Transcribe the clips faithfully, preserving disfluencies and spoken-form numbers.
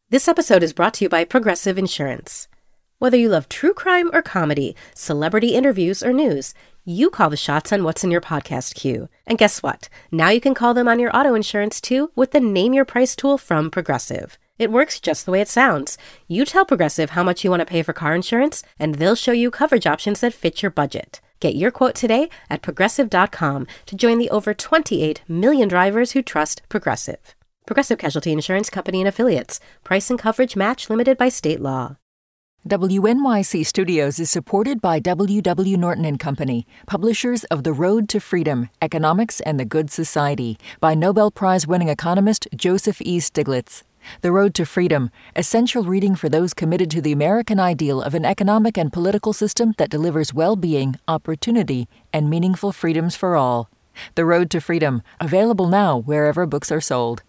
This episode is brought to you by Progressive Insurance. Whether you love true crime or comedy, celebrity interviews or news, you call the shots on what's in your podcast queue. And guess what? Now you can call them on your auto insurance too with the Name Your Price tool from Progressive. It works just the way it sounds. You tell Progressive how much you want to pay for car insurance, and they'll show you coverage options that fit your budget. Get your quote today at progressive dot com to join the over twenty-eight million drivers who trust Progressive. Progressive Casualty Insurance Company and Affiliates. Price and coverage match limited by state law. W N Y C Studios is supported by W W Norton and Company, publishers of The Road to Freedom, Economics and the Good Society, by Nobel Prize-winning economist Joseph E. Stiglitz. The Road to Freedom, essential reading for those committed to the American ideal of an economic and political system that delivers well-being, opportunity, and meaningful freedoms for all. The Road to Freedom, available now wherever books are sold.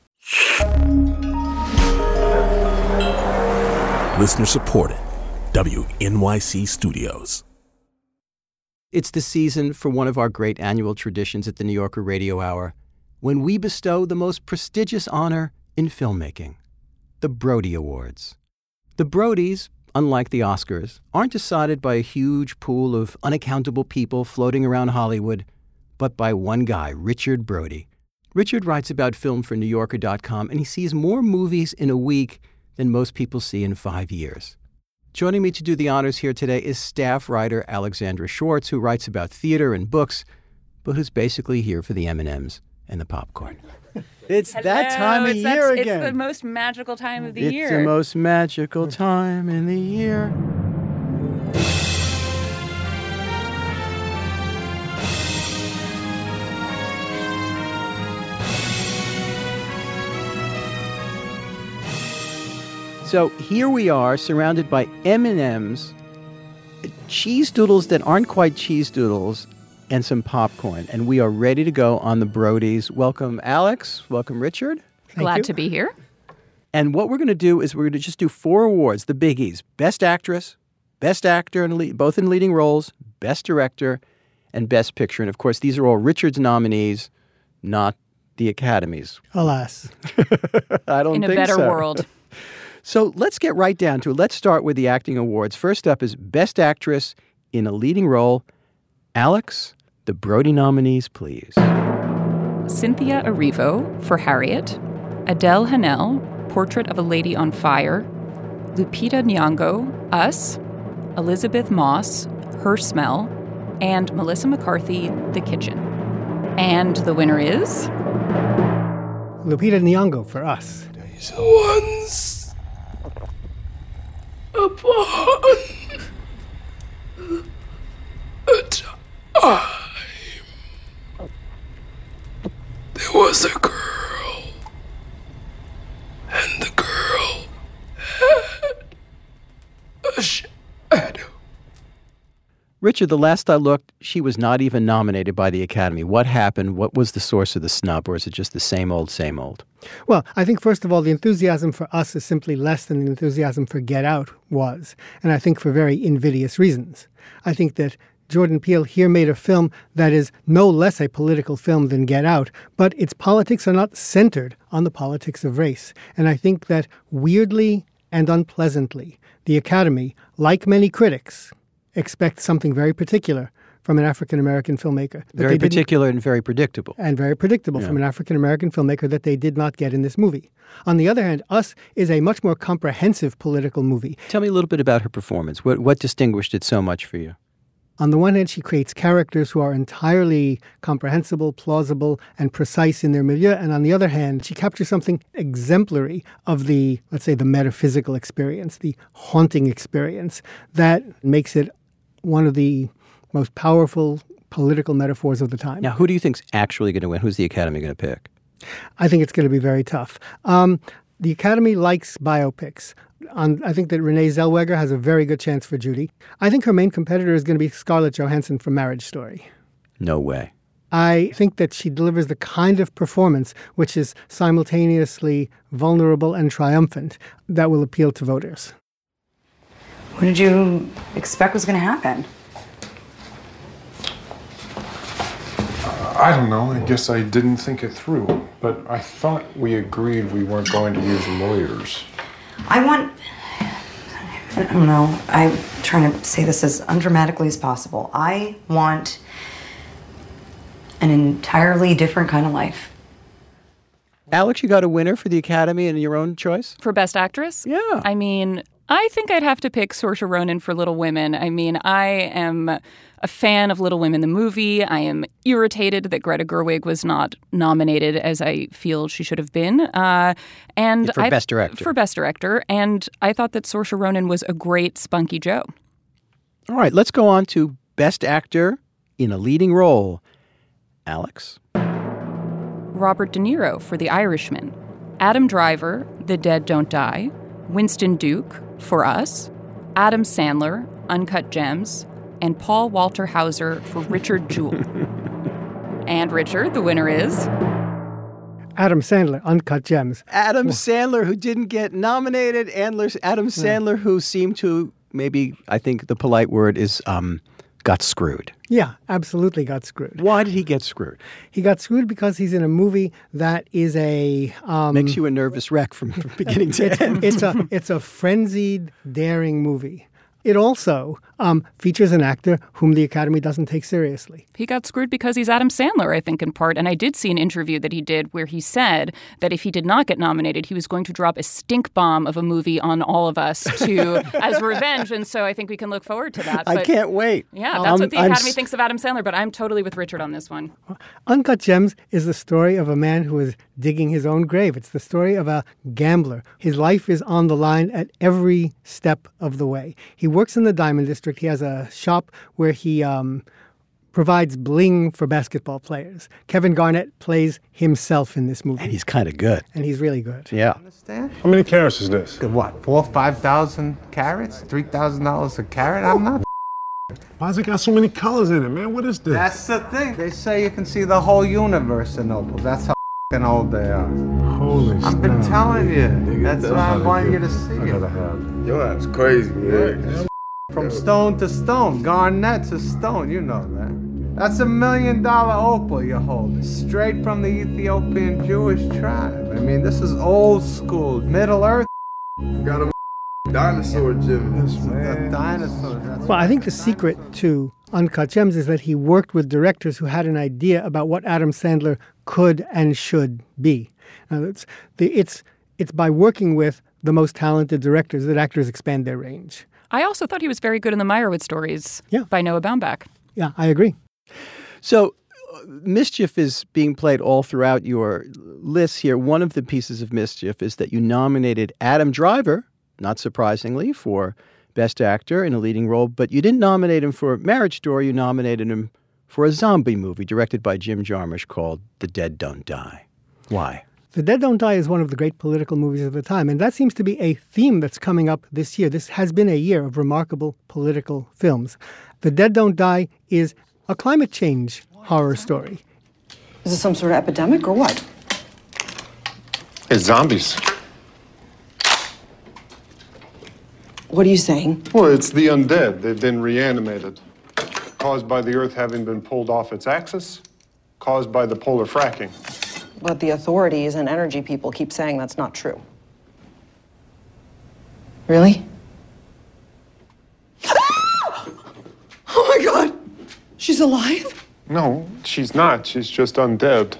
Listener supported. W N Y C Studios. It's the season for one of our great annual traditions at the New Yorker Radio Hour, when we bestow the most prestigious honor in filmmaking, the Brody Awards. The Brodies, unlike the Oscars, aren't decided by a huge pool of unaccountable people floating around Hollywood, but by one guy, Richard Brody. Richard writes about film for New Yorker dot com, and he sees more movies in a week than most people see in five years. Joining me to do the honors here today is staff writer Alexandra Schwartz, who writes about theater and books, but who's basically here for the M and M's and the popcorn. It's Hello, that time of it's year that, again. It's the most magical time of the it's year. It's the most magical time in the year. So here we are, surrounded by M and M's, cheese doodles that aren't quite cheese doodles, and some popcorn. And we are ready to go on the Brodies. Welcome, Alex. Welcome, Richard. Thank Glad you. to be here. And what we're going to do is we're going to just do four awards, the biggies: Best Actress, Best Actor, in lead, both in leading roles, Best Director, and Best Picture. And, of course, these are all Richard's nominees, not the Academy's. Alas. I don't In think a better so. world. So let's get right down to it. Let's start with the acting awards. First up is Best Actress in a Leading Role. Alex, the Brody nominees, please. Cynthia Erivo for Harriet, Adele Hanel, Portrait of a Lady on Fire, Lupita Nyong'o, Us, Elizabeth Moss, Her Smell, and Melissa McCarthy, The Kitchen. And the winner is... Lupita Nyong'o for Us. Once upon a time, there was a girl, and the girl had a shadow. Richard, the last I looked, she was not even nominated by the Academy. What happened? What was the source of the snub? Or is it just the same old, same old? Well, I think, first of all, the enthusiasm for Us is simply less than the enthusiasm for Get Out was. And I think for very invidious reasons. I think that Jordan Peele here made a film that is no less a political film than Get Out, but its politics are not centered on the politics of race. And I think that weirdly and unpleasantly, the Academy, like many critics, expect something very particular from an African-American filmmaker. Very particular and very predictable. And very predictable Yeah. from an African-American filmmaker that they did not get in this movie. On the other hand, Us is a much more comprehensive political movie. Tell me a little bit about her performance. What, what distinguished it so much for you? On the one hand, she creates characters who are entirely comprehensible, plausible, and precise in their milieu. And on the other hand, she captures something exemplary of the, let's say, the metaphysical experience, the haunting experience that makes it one of the most powerful political metaphors of the time. Now, who do you think's actually going to win? Who's the Academy going to pick? I think it's going to be very tough. Um, the Academy likes biopics. On, I think that Renee Zellweger has a very good chance for Judy. I think her main competitor is going to be Scarlett Johansson from Marriage Story. No way. I think that she delivers the kind of performance which is simultaneously vulnerable and triumphant that will appeal to voters. What did you expect was going to happen? I don't know. I guess I didn't think it through. But I thought we agreed we weren't going to use lawyers. I want... I don't know. I'm trying to say this as undramatically as possible. I want an entirely different kind of life. Alex, you got a winner for the Academy in your own choice? For Best Actress? Yeah. I mean, I think I'd have to pick Saoirse Ronan for Little Women. I mean, I am a fan of Little Women, the movie. I am irritated that Greta Gerwig was not nominated as I feel she should have been. Uh, and For I, Best Director. For Best Director. And I thought that Saoirse Ronan was a great Spunky Joe. All right, let's go on to Best Actor in a Leading Role. Alex? Robert De Niro for The Irishman. Adam Driver, The Dead Don't Die. Winston Duke for Us. Adam Sandler, Uncut Gems. And Paul Walter Hauser for Richard Jewell. And Richard, the winner is... Adam Sandler, Uncut Gems. Adam Sandler, who didn't get nominated. Andler, Adam Sandler, who seemed to, maybe, I think the polite word is, um, got screwed. Yeah, absolutely got screwed. Why did he get screwed? He got screwed because he's in a movie that is a... Um, Makes you a nervous wreck from, from beginning to it's, end. It's a, it's a frenzied, daring movie. It also um, features an actor whom the Academy doesn't take seriously. He got screwed because he's Adam Sandler, I think, in part. And I did see an interview that he did where he said that if he did not get nominated, he was going to drop a stink bomb of a movie on all of us to as revenge. And so I think we can look forward to that. But, I can't wait. Yeah, that's um, what the I'm Academy s- thinks of Adam Sandler. But I'm totally with Richard on this one. Uncut Gems is the story of a man who is digging his own grave. It's the story of a gambler. His life is on the line at every step of the way. He works in the Diamond District. He has a shop where he um, provides bling for basketball players. Kevin Garnett plays himself in this movie. And he's kind of good. And he's really good. Yeah. Understand? How many carats is this? What, four, five thousand carats? Three thousand dollars a carat? I'm not. Why's it got so many colors in it, man? What is this? That's the thing. They say you can see the whole universe in opals. That's how f***ing old they are. Holy I've been snap. telling you. That's why I want you to see I it. gotta have. Yo, that's crazy, man. From stone to stone. Garnet to stone. You know that. That's a million dollar opal you're holding. Straight from the Ethiopian Jewish tribe. I mean, this is old school. Middle Earth. Got a dinosaur gym. The dinosaurs. That's Well, I think the secret to Uncut Gems is that he worked with directors who had an idea about what Adam Sandler could and should be. Now, it's, the, it's, it's by working with the most talented directors that actors expand their range. I also thought he was very good in the Meyerowitz stories Yeah. by Noah Baumbach. Yeah, I agree. So uh, mischief is being played all throughout your list here. One of the pieces of mischief is that you nominated Adam Driver, not surprisingly, for Best Actor in a Leading Role, but you didn't nominate him for Marriage Story. You nominated him for a zombie movie directed by Jim Jarmusch called The Dead Don't Die. Why? The Dead Don't Die is one of the great political movies of the time, and that seems to be a theme that's coming up this year. This has been a year of remarkable political films. The Dead Don't Die is a climate change horror story. Is this some sort of epidemic or what? It's zombies. What are you saying? Well, it's the undead. They've been reanimated. Caused by the Earth having been pulled off its axis. Caused by the polar fracking. But the authorities and energy people keep saying that's not true. Really? Oh my God! She's alive? No, she's not. She's just undead.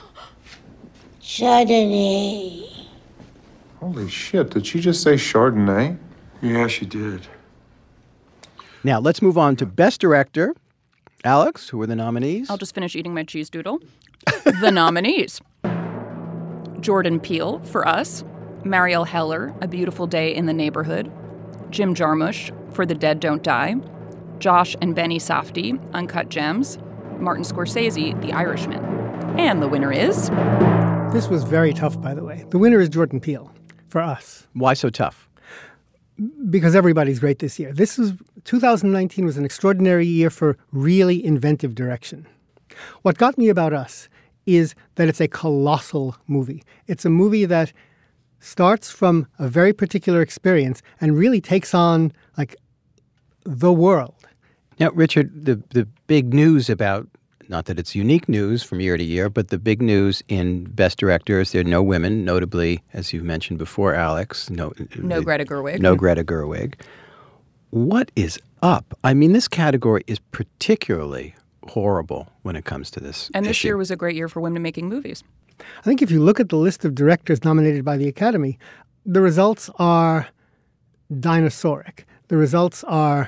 Chardonnay. Holy shit, did she just say Chardonnay? Yeah, she did. Now, let's move on to Best Director. Alex, who are the nominees? I'll just finish eating my cheese doodle. The nominees. Jordan Peele for Us. Marielle Heller, A Beautiful Day in the Neighborhood. Jim Jarmusch for The Dead Don't Die. Josh and Benny Safdie, Uncut Gems. Martin Scorsese, The Irishman. And the winner is... This was very tough, by the way. The winner is Jordan Peele for Us. Why so tough? Because everybody's great this year. This is two thousand nineteen was an extraordinary year for really inventive direction. What got me about Us is that it's a colossal movie. It's a movie that starts from a very particular experience and really takes on, like, the world. Now, Richard, the, the big news about not that it's unique news from year to year, but the big news in Best Directors, there are no women, notably, as you've mentioned before, Alex. No, no Greta Gerwig. No Greta Gerwig. What is up? I mean, this category is particularly horrible when it comes to this And this issue. year was a great year for women making movies. I think if you look at the list of directors nominated by the Academy, the results are dinosauric. The results are...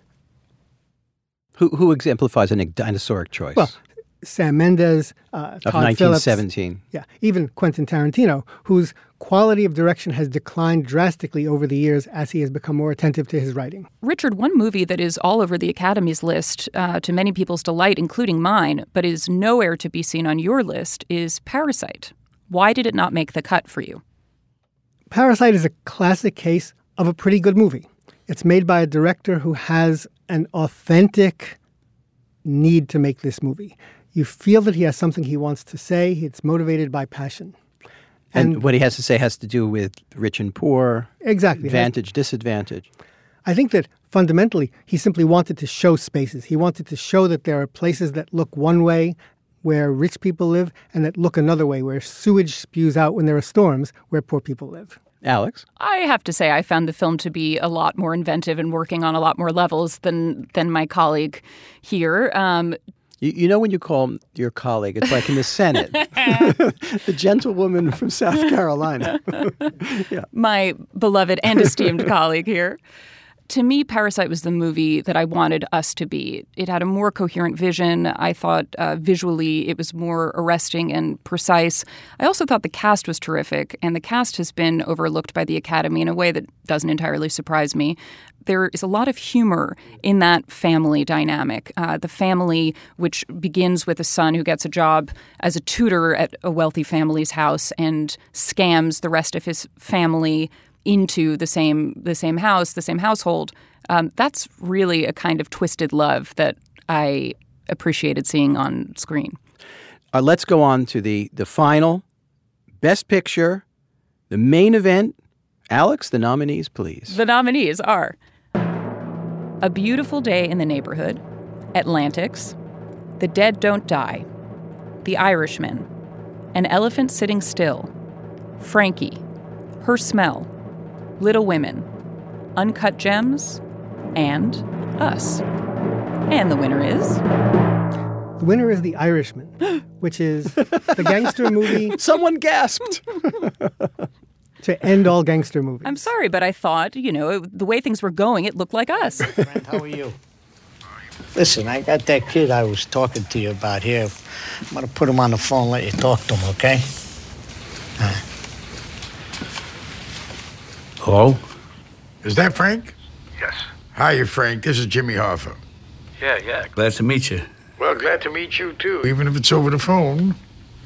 Who, who exemplifies a dinosauric choice? Well, Sam Mendes, uh, of Todd nineteen seventeen. Phillips. Yeah, even Quentin Tarantino, whose quality of direction has declined drastically over the years as he has become more attentive to his writing. Richard, one movie that is all over the Academy's list, uh, to many people's delight, including mine, but is nowhere to be seen on your list, is Parasite. Why did it not make the cut for you? Parasite is a classic case of a pretty good movie. It's made by a director who has an authentic need to make this movie. You feel that he has something he wants to say. It's motivated by passion. And, and what he has to say has to do with rich and poor, exactly, advantage, disadvantage. I think that fundamentally he simply wanted to show spaces. He wanted to show that there are places that look one way where rich people live and that look another way, where sewage spews out when there are storms, where poor people live. Alex? I have to say I found the film to be a lot more inventive and working on a lot more levels than than my colleague here. Um, you, you know when you call your colleague, it's like in the Senate. The gentlewoman from South Carolina. Yeah. My beloved and esteemed colleague here. To me, Parasite was the movie that I wanted us to be. It had a more coherent vision. I thought uh, visually it was more arresting and precise. I also thought the cast was terrific, and the cast has been overlooked by the Academy in a way that doesn't entirely surprise me. There is a lot of humor in that family dynamic. Uh, the family, which begins with a son who gets a job as a tutor at a wealthy family's house and scams the rest of his family into the same the same house, the same household. Um, that's really a kind of twisted love that I appreciated seeing on screen. Uh, let's go on to the, the final, Best Picture, the main event. Alex, the nominees, please. The nominees are A Beautiful Day in the Neighborhood, Atlantics, The Dead Don't Die, The Irishman, An Elephant Sitting Still, Frankie, Her Smell, Little Women, Uncut Gems, and Us. And the winner is... The winner is The Irishman, which is the gangster movie... Someone gasped! to end all gangster movies. I'm sorry, but I thought, you know, it, the way things were going, it looked like Us. Friend, how are you? Listen, I got that kid I was talking to you about here. I'm going to put him on the phone and let you talk to him, okay? All right. Hello? Is that Frank? Yes. Hi, Frank. This is Jimmy Hoffa. Yeah, yeah. Glad to meet you. Well, glad to meet you, too, even if it's over the phone.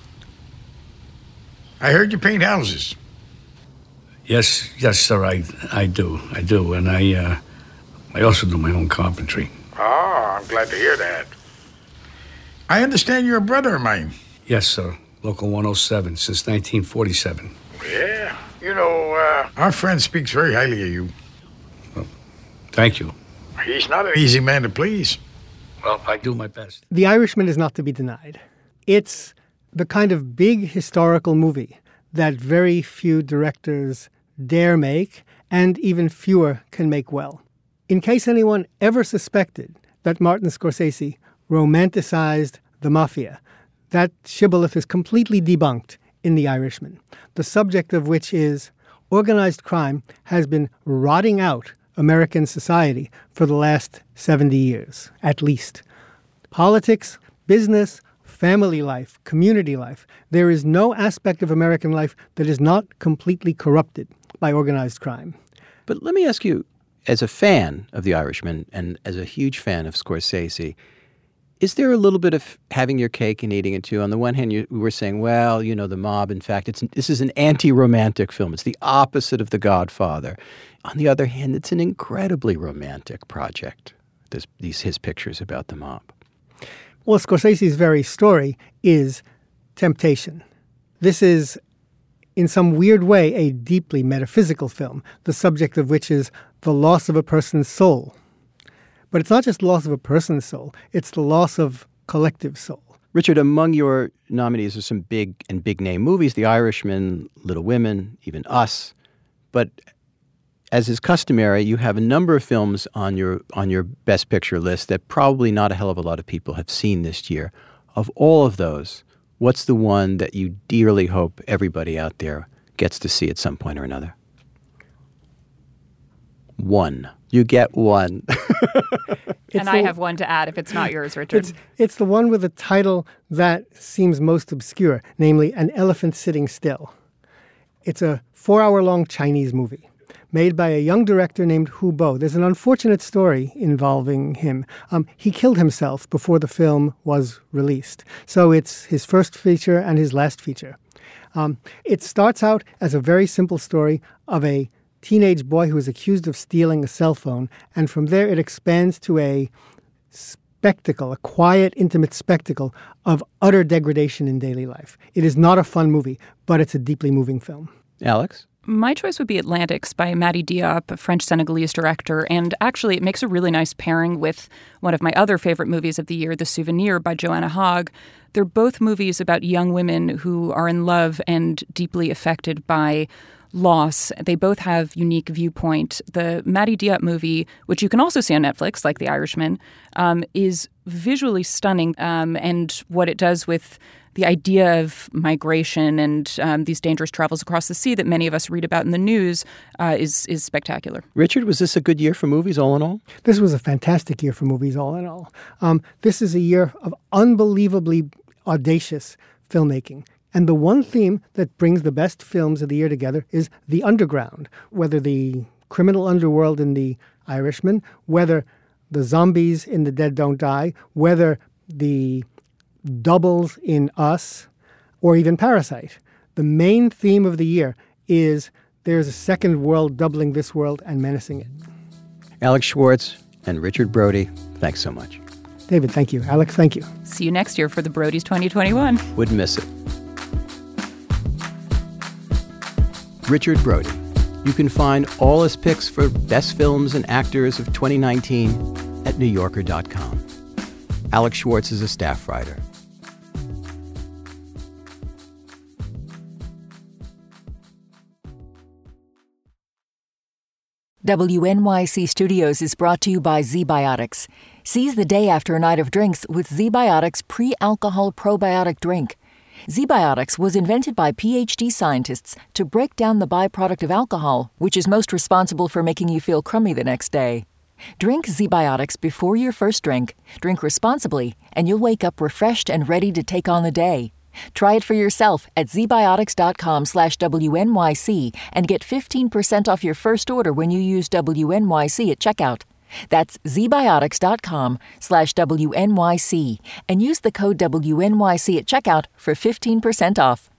I heard you paint houses. Yes, yes, sir, I I do. I do. And I, uh, I also do my own carpentry. Oh, I'm glad to hear that. I understand you're a brother of mine. Yes, sir. Local one oh seven since nineteen forty-seven. Yeah. You know, uh, our friend speaks very highly of you. Well, thank you. He's not an easy man to please. Well, I do my best. The Irishman is not to be denied. It's the kind of big historical movie that very few directors dare make, and even fewer can make well. In case anyone ever suspected that Martin Scorsese romanticized the mafia, that shibboleth is completely debunked in The Irishman, the subject of which is organized crime has been rotting out American society for the last seventy years, at least. Politics, business, family life, community life, there is no aspect of American life that is not completely corrupted by organized crime. But let me ask you, as a fan of The Irishman and as a huge fan of Scorsese, is there a little bit of having your cake and eating it too? On the one hand, you were saying, well, you know, the mob, in fact, it's this is an anti-romantic film. It's the opposite of The Godfather. On the other hand, it's an incredibly romantic project, this, these his pictures about the mob. Well, Scorsese's very story is temptation. This is, in some weird way, a deeply metaphysical film, the subject of which is the loss of a person's soul. But it's not just the loss of a person's soul, it's the loss of collective soul. Richard, among your nominees are some big and big-name movies, The Irishman, Little Women, even Us. But as is customary, you have a number of films on your on your Best Picture list that probably not a hell of a lot of people have seen this year. Of all of those, what's the one that you dearly hope everybody out there gets to see at some point or another? One. You get one. And I have one to add if it's not yours, Richard. It's, it's the one with the title that seems most obscure, namely An Elephant Sitting Still. It's a four-hour-long Chinese movie made by a young director named Hu Bo. There's an unfortunate story involving him. Um, he killed himself before the film was released. So it's his first feature and his last feature. Um, it starts out as a very simple story of a teenage boy who is accused of stealing a cell phone, and from there it expands to a spectacle, a quiet, intimate spectacle of utter degradation in daily life. It is not a fun movie, but it's a deeply moving film. Alex? My choice would be Atlantics by Mati Diop, a French-Senegalese director, and actually it makes a really nice pairing with one of my other favorite movies of the year, The Souvenir by Joanna Hogg. They're both movies about young women who are in love and deeply affected by loss. They both have unique viewpoint. The Mati Diop movie, which you can also see on Netflix, like The Irishman, um, is visually stunning, um, and what it does with the idea of migration and um, these dangerous travels across the sea that many of us read about in the news uh, is is spectacular. Richard, was this a good year for movies all in all? This was a fantastic year for movies all in all. Um, this is a year of unbelievably audacious filmmaking. And the one theme that brings the best films of the year together is the underground, whether the criminal underworld in The Irishman, whether the zombies in The Dead Don't Die, whether the doubles in Us, or even Parasite. The main theme of the year is there's a second world doubling this world and menacing it. Alex Schwartz and Richard Brody, thanks so much. David, thank you. Alex, thank you. See you next year for the Brodies twenty twenty-one. Wouldn't miss it. Richard Brody. You can find all his picks for best films and actors of twenty nineteen at new yorker dot com. Alex Schwartz is a staff writer. W N Y C Studios is brought to you by ZBiotics. Seize the day after a night of drinks with ZBiotics pre-alcohol probiotic drink. ZBiotics was invented by P H D scientists to break down the byproduct of alcohol, which is most responsible for making you feel crummy the next day. Drink ZBiotics before your first drink, drink responsibly, and you'll wake up refreshed and ready to take on the day. Try it for yourself at zbiotics.com slash WNYC and get fifteen percent off your first order when you use W N Y C at checkout. That's zbiotics.com slash WNYC and use the code W N Y C at checkout for fifteen percent off.